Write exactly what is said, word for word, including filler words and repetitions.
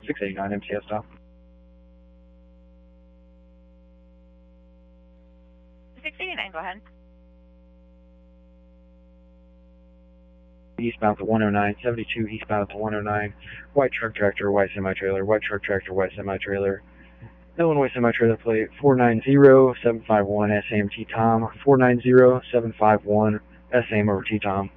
six eighty-nine M T S stop. six eighty-nine, go ahead. Eastbound to one oh nine, seventy-two eastbound to one oh nine, white truck tractor, white semi-trailer, white truck tractor, white semi-trailer, Illinois semi-trailer plate four nine zero seven five one S A M T Tom, four nine zero seven five one S A M over T Tom.